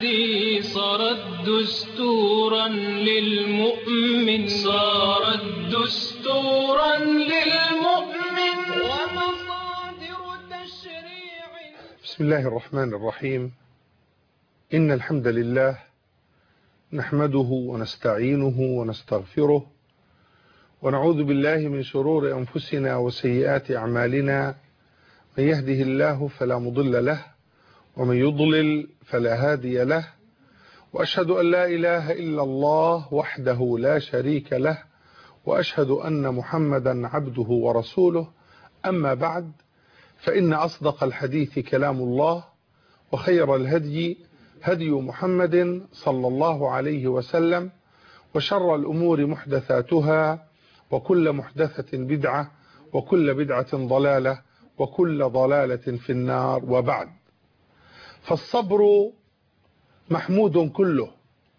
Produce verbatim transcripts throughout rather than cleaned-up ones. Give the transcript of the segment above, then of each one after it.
صارت دستورا للمؤمن صارت دستورا للمؤمن ومصادر تشريع. بسم الله الرحمن الرحيم. إن الحمد لله نحمده ونستعينه ونستغفره ونعوذ بالله من شرور أنفسنا وسيئات أعمالنا. من يهده الله فلا مضل له ومن يضلل فلا هادي له، وأشهد أن لا إله إلا الله وحده لا شريك له، وأشهد أن محمدا عبده ورسوله. أما بعد، فإن أصدق الحديث كلام الله، وخير الهدي هدي محمد صلى الله عليه وسلم، وشر الأمور محدثاتها، وكل محدثة بدعة، وكل بدعة ضلالة، وكل ضلالة في النار. وبعد، فالصبر محمود كله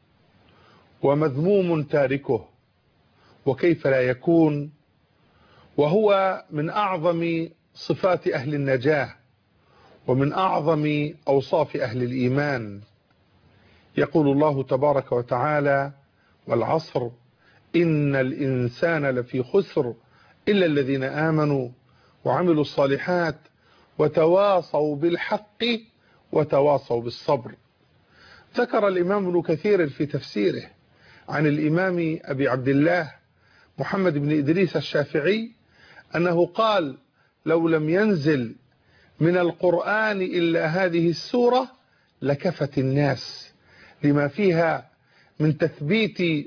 ومذموم تاركه، وكيف لا يكون، وهو من أعظم صفات أهل النجاة ومن أعظم أوصاف أهل الإيمان. يقول الله تبارك وتعالى: والعصر إن الإنسان لفي خسر إلا الذين آمنوا وعملوا الصالحات وتواصوا بالحق وتواصوا بالصبر. ذكر الإمام ابن كثير في تفسيره عن الإمام أبي عبد الله محمد بن إدريس الشافعي أنه قال: لو لم ينزل من القرآن إلا هذه السورة لكفت الناس لما فيها من تثبيت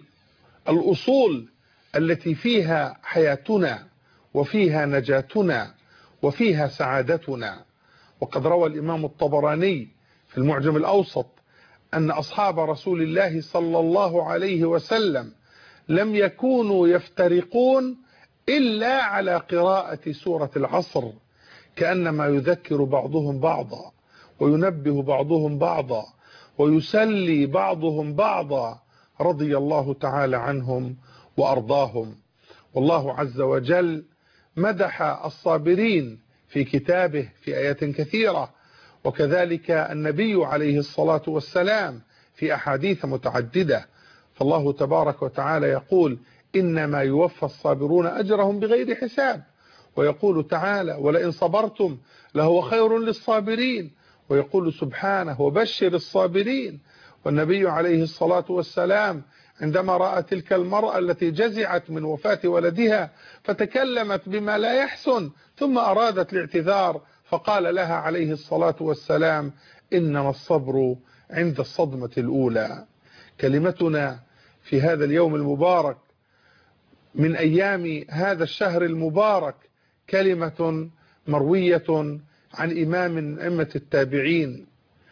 الأصول التي فيها حياتنا وفيها نجاتنا وفيها سعادتنا. وقد روى الإمام الطبراني في المعجم الأوسط أن أصحاب رسول الله صلى الله عليه وسلم لم يكونوا يفترقون إلا على قراءة سورة العصر، كأنما يذكر بعضهم بعضا وينبه بعضهم بعضا ويسلي بعضهم بعضا، رضي الله تعالى عنهم وأرضاهم. والله عز وجل مدح الصابرين في كتابه في آيات كثيرة، وكذلك النبي عليه الصلاة والسلام في أحاديث متعددة. فالله تبارك وتعالى يقول: إنما يوفى الصابرون أجرهم بغير حساب. ويقول تعالى: ولئن صبرتم لهو خير للصابرين. ويقول سبحانه: وبشر الصابرين. والنبي عليه الصلاة والسلام عندما رأى تلك المرأة التي جزعت من وفاة ولدها فتكلمت بما لا يحسن ثم أرادت الاعتذار، فقال لها عليه الصلاة والسلام: إنما الصبر عند الصدمة الأولى. كلمتنا في هذا اليوم المبارك من أيام هذا الشهر المبارك كلمة مروية عن إمام من أئمة التابعين،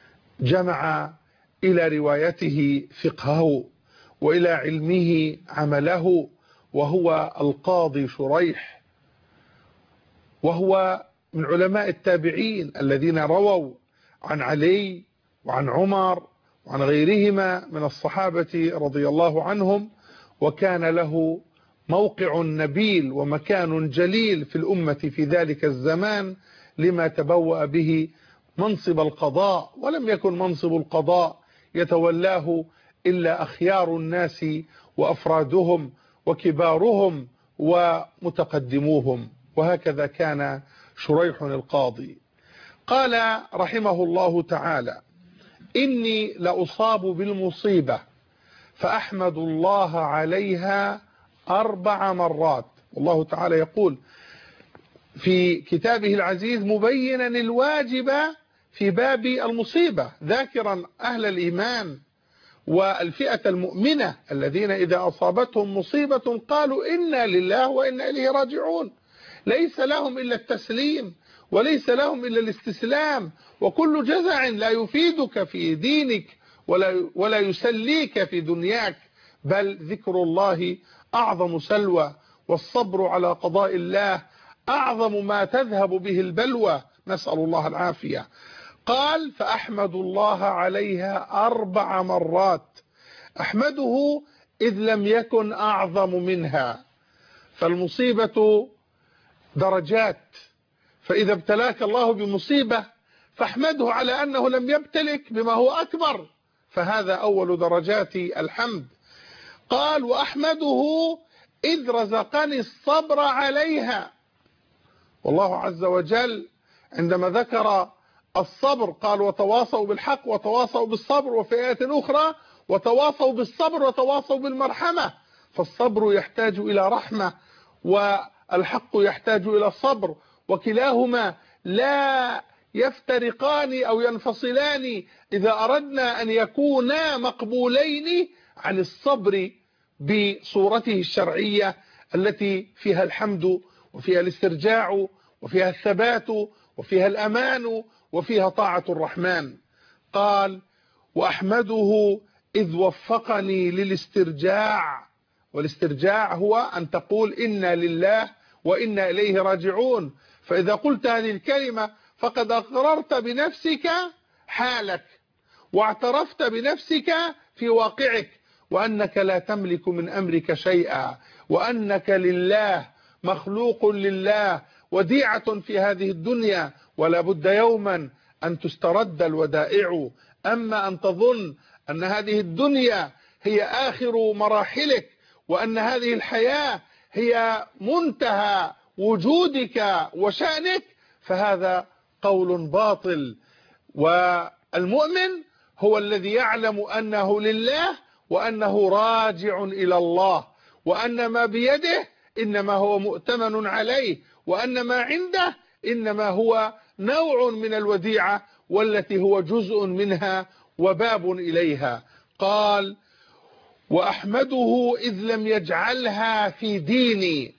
جمع إلى روايته فقهه وإلى علمه عمله، وهو القاضي شريح، وهو من علماء التابعين الذين رووا عن علي وعن عمر وعن غيرهما من الصحابة رضي الله عنهم، وكان له موقع نبيل ومكان جليل في الأمة في ذلك الزمان، لما تبوأ به منصب القضاء، ولم يكن منصب القضاء يتولاه إلا أخيار الناس وأفرادهم وكبارهم ومتقدموهم. وهكذا كان شريح القاضي. قال رحمه الله تعالى: إني لأصاب بالمصيبة فأحمد الله عليها أربع مرات. والله تعالى يقول في كتابه العزيز مبينا الواجب في باب المصيبة، ذاكرا أهل الإيمان والفئة المؤمنة الذين إذا أصابتهم مصيبة قالوا إنا لله وإنا إليه راجعون. ليس لهم إلا التسليم، وليس لهم إلا الاستسلام، وكل جزع لا يفيدك في دينك ولا, ولا يسليك في دنياك، بل ذكر الله أعظم سلوى، والصبر على قضاء الله أعظم ما تذهب به البلوى، نسأل الله العافية. قال: فأحمد الله عليها أربع مرات. أحمده إذ لم يكن أعظم منها، فالمصيبة درجات، فإذا ابتلاك الله بمصيبة فاحمده على أنه لم يبتلك بما هو أكبر، فهذا أول درجات الحمد. قال وأحمده إذ رزقني الصبر عليها. والله عز وجل عندما ذكر الصبر قال وتواصوا بالحق وتواصوا بالصبر، وفي آية أخرى وتواصوا بالصبر وتواصوا بالمرحمة. فالصبر يحتاج إلى رحمة والحق يحتاج إلى الصبر، وكلاهما لا يفترقان أو ينفصلان إذا أردنا أن يكونا مقبولين عن الصبر بصورته الشرعية التي فيها الحمد وفيها الاسترجاع وفيها الثبات وفيها الأمان وفيها طاعة الرحمن. قال وأحمده إذ وفقني للاسترجاع، والاسترجاع هو أن تقول إنا لله وإنا إليه راجعون. فإذا قلت هذه الكلمة فقد أقررت بنفسك حالك واعترفت بنفسك في واقعك، وأنك لا تملك من أمرك شيئا، وأنك لله مخلوق لله وديعة في هذه الدنيا، ولا بد يوما أن تسترد الودائع. أما أن تظن أن هذه الدنيا هي آخر مراحلك وأن هذه الحياة هي منتهى وجودك وشأنك فهذا قول باطل. والمؤمن هو الذي يعلم أنه لله وأنه راجع إلى الله، وأن ما بيده إنما هو مؤتمن عليه، وأن ما عنده إنما هو نوع من الوديعة والتي هو جزء منها وباب إليها. قال وأحمده إذ لم يجعلها في ديني،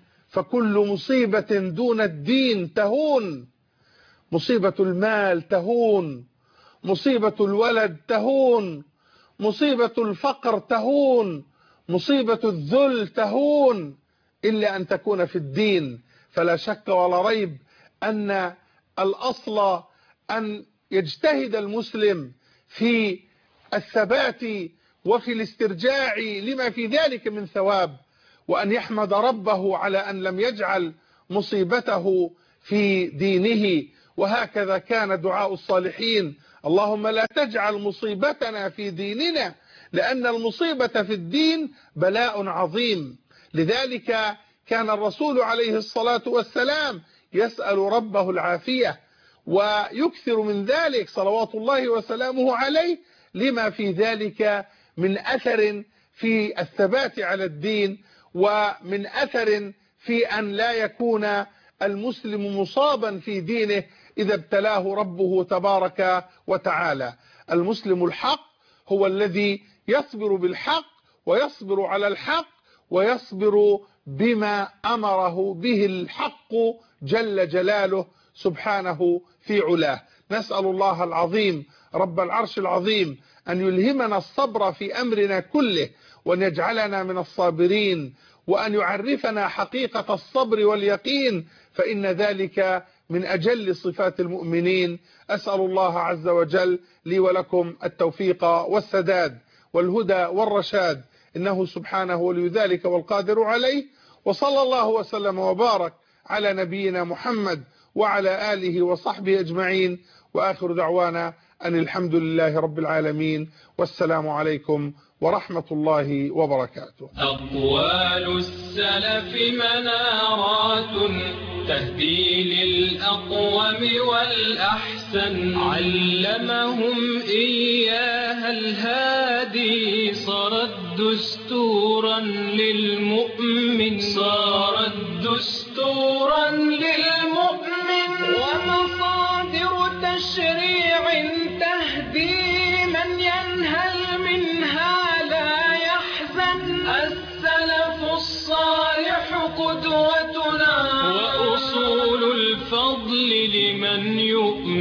فكل مصيبة دون الدين تهون، مصيبة المال تهون، مصيبة الولد تهون، مصيبة الفقر تهون، مصيبة الذل تهون، إلا أن تكون في الدين. فلا شك ولا ريب أن الأصل أن يجتهد المسلم في الثبات وفي الاسترجاع لما في ذلك من ثواب، وأن يحمد ربه على أن لم يجعل مصيبته في دينه. وهكذا كان دعاء الصالحين: اللهم لا تجعل مصيبتنا في ديننا، لأن المصيبة في الدين بلاء عظيم. لذلك كان الرسول عليه الصلاة والسلام يسأل ربه العافية ويكثر من ذلك صلوات الله وسلامه عليه، لما في ذلك من أثر في الثبات على الدين، ومن أثر في أن لا يكون المسلم مصابا في دينه إذا ابتلاه ربه تبارك وتعالى. المسلم الحق هو الذي يصبر بالحق ويصبر على الحق ويصبر بما أمره به الحق جل جلاله سبحانه في علاه. نسأل الله العظيم رب العرش العظيم أن يلهمنا الصبر في أمرنا كله، وأن يجعلنا من الصابرين، وأن يعرفنا حقيقة الصبر واليقين، فإن ذلك من أجل صفات المؤمنين. أسأل الله عز وجل لي ولكم التوفيق والسداد والهدى والرشاد، إنه سبحانه ولي ذلك والقادر عليه. وصلى الله وسلم وبارك على نبينا محمد وعلى آله وصحبه أجمعين، وآخر دعوانا أن الحمد لله رب العالمين، والسلام عليكم ورحمة الله وبركاته. أقوال السلف منارات تهدي للأقوم والأحسن، علمهم إياها الهادي، صارت دستورا للمؤمن، صارت دستورا للمؤمن، ومصادر تشريع تهدي من ينهل منها لا يحزن. السلف الصالح قدوتنا، وأصول الفضل لمن يؤمن.